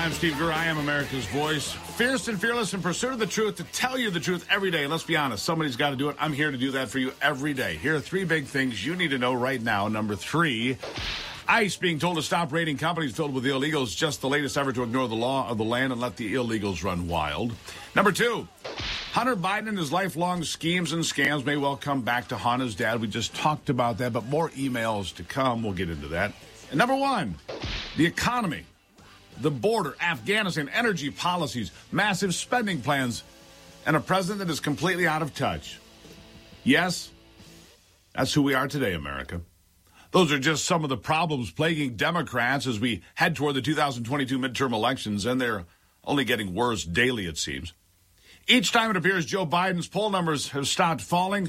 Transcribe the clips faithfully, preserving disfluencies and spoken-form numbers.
I'm Steve Gurr. I am America's voice. Fierce and fearless in pursuit of the truth, to tell you the truth every day. And let's be honest, somebody's got to do it. I'm here to do that for you every day. Here are three big things you need to know right now. Number three, ICE being told to stop raiding companies filled with illegals. Just the latest effort to ignore the law of the land and let the illegals run wild. Number two, Hunter Biden and his lifelong schemes and scams may well come back to haunt his dad. We just talked about that, but more emails to come. We'll get into that. And number one, the economy. The border, Afghanistan, energy policies, massive spending plans, and a president that is completely out of touch. Yes, that's who we are today, America. Those are just some of the problems plaguing Democrats as we head toward the two thousand twenty-two midterm elections, and they're only getting worse daily, it seems. Each time it appears Joe Biden's poll numbers have stopped falling,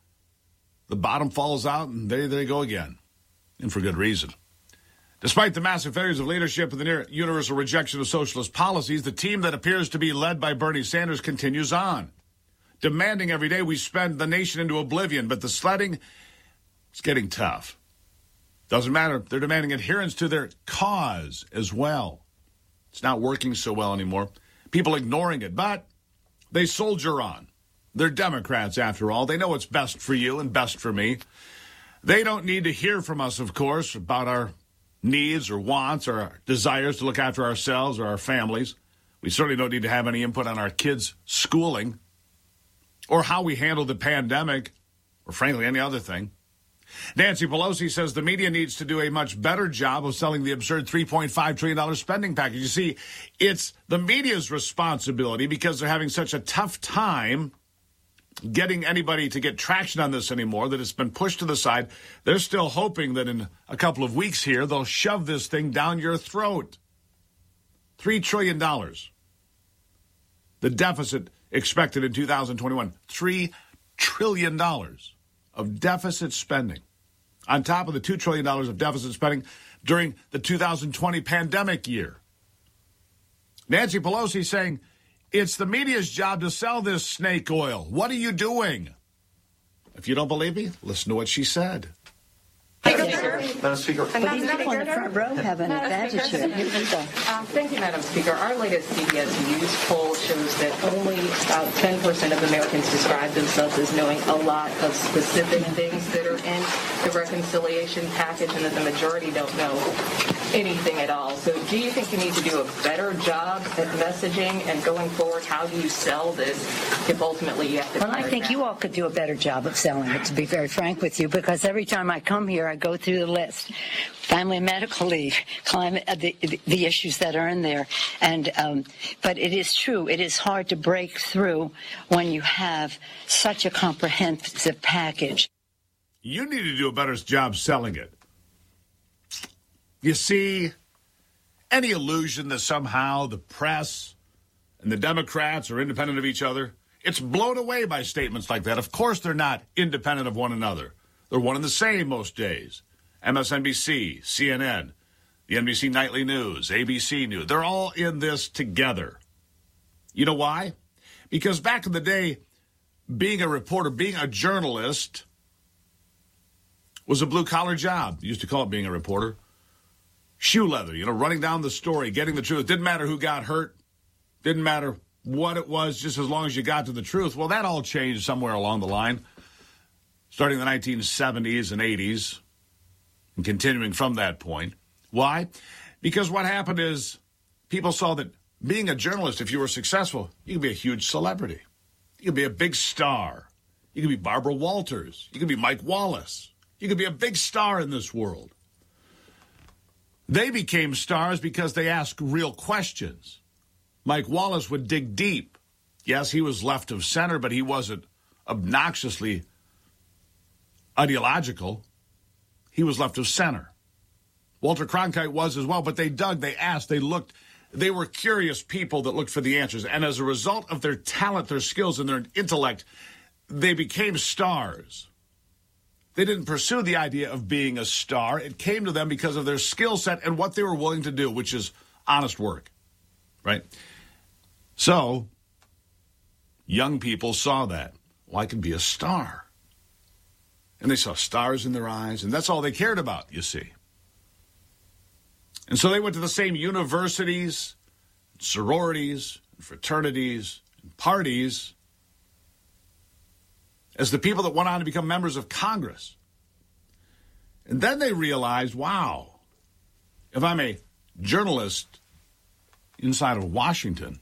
the bottom falls out, and there they go again, and for good reason. Despite the massive failures of leadership and the near universal rejection of socialist policies, the team that appears to be led by Bernie Sanders continues on, demanding every day we spend the nation into oblivion. But the sledding is getting tough. Doesn't matter. They're demanding adherence to their cause as well. It's not working so well anymore. People ignoring it, but they soldier on. They're Democrats, after all. They know what's best for you and best for me. They don't need to hear from us, of course, about our needs or wants or our desires to look after ourselves or our families. We certainly don't need to have any input on our kids' schooling or how we handle the pandemic or, frankly, any other thing. Nancy Pelosi says the media needs to do a much better job of selling the absurd three point five trillion dollars spending package. You see, it's the media's responsibility because they're having such a tough time getting anybody to get traction on this anymore, that it's been pushed to the side. They're still hoping that in a couple of weeks here, they'll shove this thing down your throat. Three trillion dollars. The deficit expected in two thousand twenty-one. Three trillion dollars of deficit spending. On top of the two trillion dollars of deficit spending during the two thousand twenty pandemic year. Nancy Pelosi saying, it's the media's job to sell this snake oil. What are you doing? If you don't believe me, listen to what she said. Madam Speaker. But these people in the front row have an advantage here. Um, thank you, Madam Speaker. Our latest C B S News poll shows that only about ten percent of Americans describe themselves as knowing a lot of specific things that are in the reconciliation package, and that the majority don't know anything at all. So do you think you need to do a better job at messaging, and going forward, how do you sell this if ultimately you have to... Well, I think you all could do a better job of selling it, to be very frank with you, because every time I come here, I go through the list. Family and medical leave, climate, uh, the, the issues that are in there. And um, but it is true, it is hard to break through when you have such a comprehensive package. You need to do a better job selling it. You see, any illusion that somehow the press and the Democrats are independent of each other, it's blown away by statements like that. Of course they're not independent of one another. They're one and the same most days. M S N B C, C N N, the N B C Nightly News, A B C News, they're all in this together. You know why? Because back in the day, being a reporter, being a journalist was a blue-collar job. You used to call it being a reporter. Shoe leather, you know, running down the story, getting the truth. Didn't matter who got hurt. Didn't matter what it was, just as long as you got to the truth. Well, that all changed somewhere along the line, starting in the nineteen seventies and eighties, and continuing from that point. Why? Because what happened is people saw that being a journalist, if you were successful, you could be a huge celebrity. You could be a big star. You could be Barbara Walters. You could be Mike Wallace. You could be a big star in this world. They became stars because they asked real questions. Mike Wallace would dig deep. Yes, he was left of center, but he wasn't obnoxiously ideological. He was left of center. Walter Cronkite was as well, but they dug, they asked, they looked. They were curious people that looked for the answers. And as a result of their talent, their skills, and their intellect, they became stars. They didn't pursue the idea of being a star. It came to them because of their skill set and what they were willing to do, which is honest work, right? So, young people saw that. Well, I can be a star. And they saw stars in their eyes, and that's all they cared about, you see. And so they went to the same universities sororities, and fraternities, and parties as the people that went on to become members of Congress. And then they realized, wow, if I'm a journalist inside of Washington,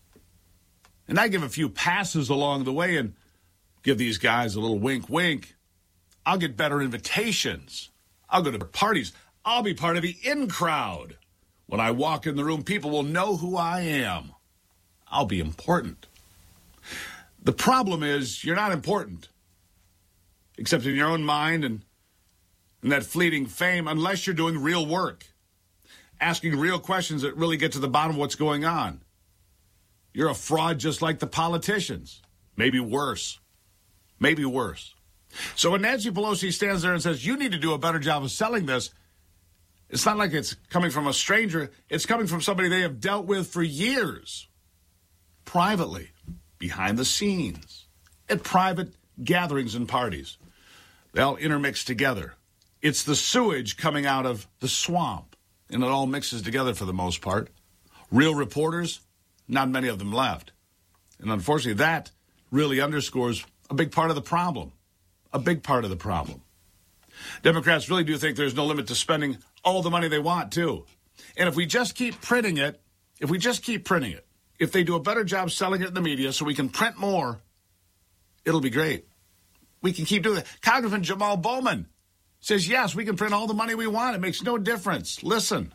and I give a few passes along the way and give these guys a little wink, wink, I'll get better invitations. I'll go to parties. I'll be part of the in crowd. When I walk in the room, people will know who I am. I'll be important. The problem is you're not important, except in your own mind and, and that fleeting fame, unless you're doing real work, asking real questions that really get to the bottom of what's going on. You're a fraud just like the politicians. Maybe worse. Maybe worse. So when Nancy Pelosi stands there and says, you need to do a better job of selling this, it's not like it's coming from a stranger. It's coming from somebody they have dealt with for years, privately, behind the scenes, at private gatherings and parties. They all intermix together. It's the sewage coming out of the swamp, and it all mixes together for the most part. Real reporters, not many of them left. And unfortunately, that really underscores a big part of the problem. A big part of the problem. Democrats really do think there's no limit to spending all the money they want, too. And if we just keep printing it, if we just keep printing it, if they do a better job selling it in the media so we can print more, it'll be great. We can keep doing it. Congressman Jamal Bowman says, yes, we can print all the money we want. It makes no difference. Listen.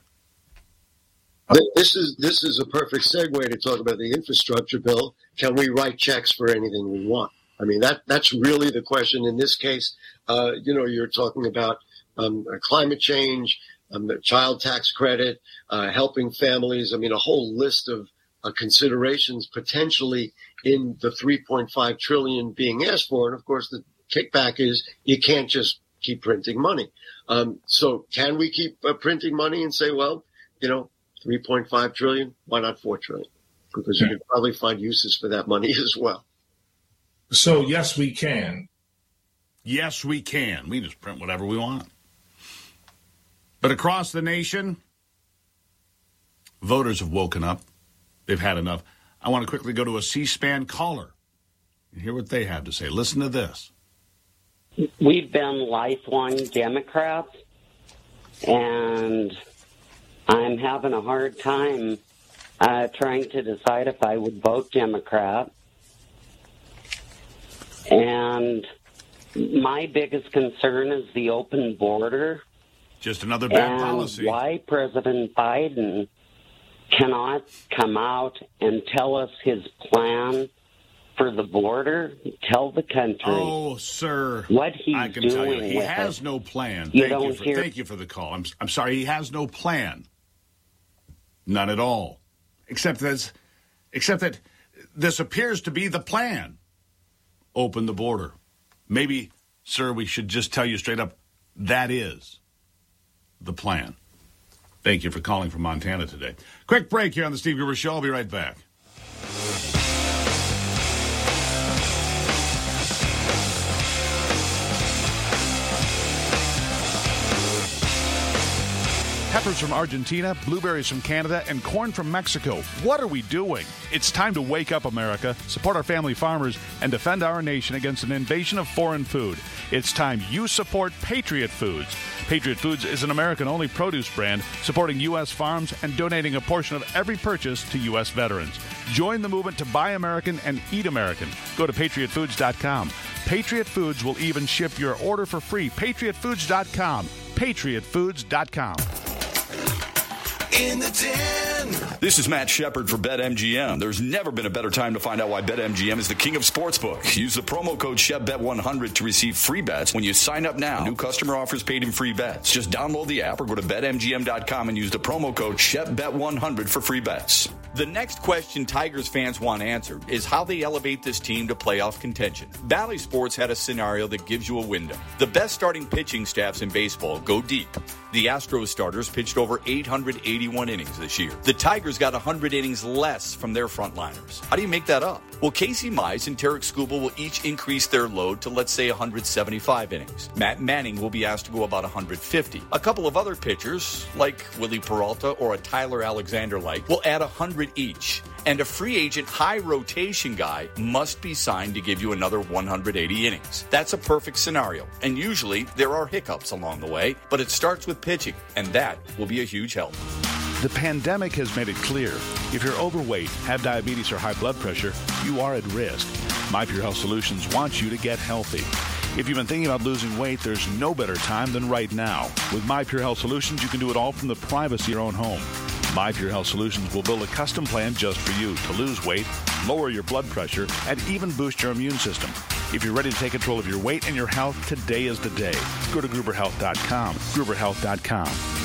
This is this is a perfect segue to talk about the infrastructure bill. Can we write checks for anything we want? I mean, that that's really the question in this case. Uh, you know, you're talking about um, climate change, um, the child tax credit, uh, helping families. I mean, a whole list of uh, considerations potentially in the three point five trillion dollars being asked for. And, of course, the kickback is you can't just keep printing money. Um, so can we keep uh, printing money and say, well, you know, three point five trillion dollars, why not four trillion dollars? Because you can probably find uses for that money as well. So, yes, we can. Yes, we can. We just print whatever we want. But across the nation, voters have woken up. They've had enough. I want to quickly go to a C-SPAN caller and hear what they have to say. Listen to this. We've been lifelong Democrats, and I'm having a hard time uh, trying to decide if I would vote Democrat. And my biggest concern is the open border. Just another bad and policy. Why President Biden cannot come out and tell us his plan for the border, tell the country. Oh, sir. What he's I can doing tell you, he with has it. no plan. You Thank don't you for hear- thank you for the call. I'm I'm sorry, he has no plan. None at all. Except that except that this appears to be the plan. Open the border. Maybe, sir, we should just tell you straight up, that is the plan. Thank you for calling from Montana today. Quick break here on the Steve Gruber Show. I'll be right back. Peppers from Argentina, blueberries from Canada, and corn from Mexico. What are we doing? It's time to wake up, America, support our family farmers, and defend our nation against an invasion of foreign food. It's time you support Patriot Foods. Patriot Foods is an American-only produce brand supporting U S farms and donating a portion of every purchase to U S veterans. Join the movement to buy American and eat American. Go to patriot foods dot com. Patriot Foods will even ship your order for free. patriot foods dot com. patriot foods dot com. In the den. This is Matt Shepard for BetMGM. There's never been a better time to find out why BetMGM is the king of sportsbooks. Use the promo code Shep Bet one hundred to receive free bets when you sign up now. New customer offers paid in free bets. Just download the app or go to bet M G M dot com and use the promo code Shep Bet one hundred for free bets. The next question Tigers fans want answered is how they elevate this team to playoff contention. Bally Sports had a scenario that gives you a window. The best starting pitching staffs in baseball go deep. The Astros starters pitched over eight hundred eighty-one innings this year. The Tigers got one hundred innings less from their frontliners. How do you make that up? Well, Casey Mize and Tarek Skubal will each increase their load to, let's say, one hundred seventy-five innings. Matt Manning will be asked to go about one hundred fifty. A couple of other pitchers, like Willie Peralta or a Tyler Alexander-like, will add one hundred each. And a free agent high rotation guy must be signed to give you another one hundred eighty innings. That's a perfect scenario. And usually there are hiccups along the way, but it starts with pitching, and that will be a huge help. The pandemic has made it clear. If you're overweight, have diabetes or high blood pressure, you are at risk. My Pure Health Solutions wants you to get healthy. If you've been thinking about losing weight, there's no better time than right now. With My Pure Health Solutions, you can do it all from the privacy of your own home. My Pure Health Solutions will build a custom plan just for you to lose weight, lower your blood pressure, and even boost your immune system. If you're ready to take control of your weight and your health, today is the day. Go to Gruber Health dot com. Gruber Health dot com.